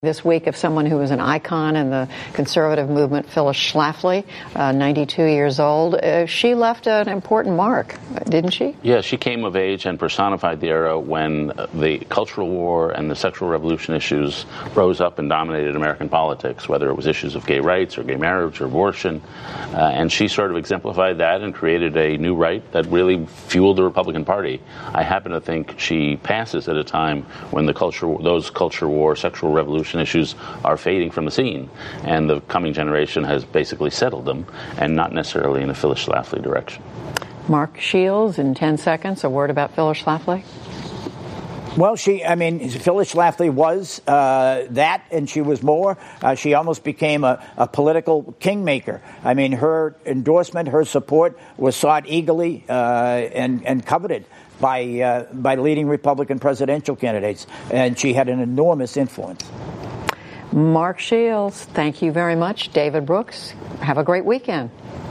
This week of someone who was an icon in the conservative movement, Phyllis Schlafly, 92 years old. She left an important mark, didn't she? Yeah, she came of age and personified the era when the cultural war and the sexual revolution issues rose up and dominated American politics, whether it was issues of gay rights or gay marriage or abortion. And she sort of exemplified that and created a new right that really fueled the Republican Party. I happen to think she passes at a time when those culture war, sexual revolution issues are fading from the scene, and the coming generation has basically settled them, and not necessarily in a Phyllis Schlafly direction. Mark Shields, in 10 seconds, a word about Phyllis Schlafly. Well, Phyllis Schlafly was that, and she was more. She almost became a political kingmaker. I mean, her endorsement, her support was sought eagerly and coveted by leading Republican presidential candidates, and she had an enormous influence. Mark Shields, thank you very much. David Brooks, have a great weekend.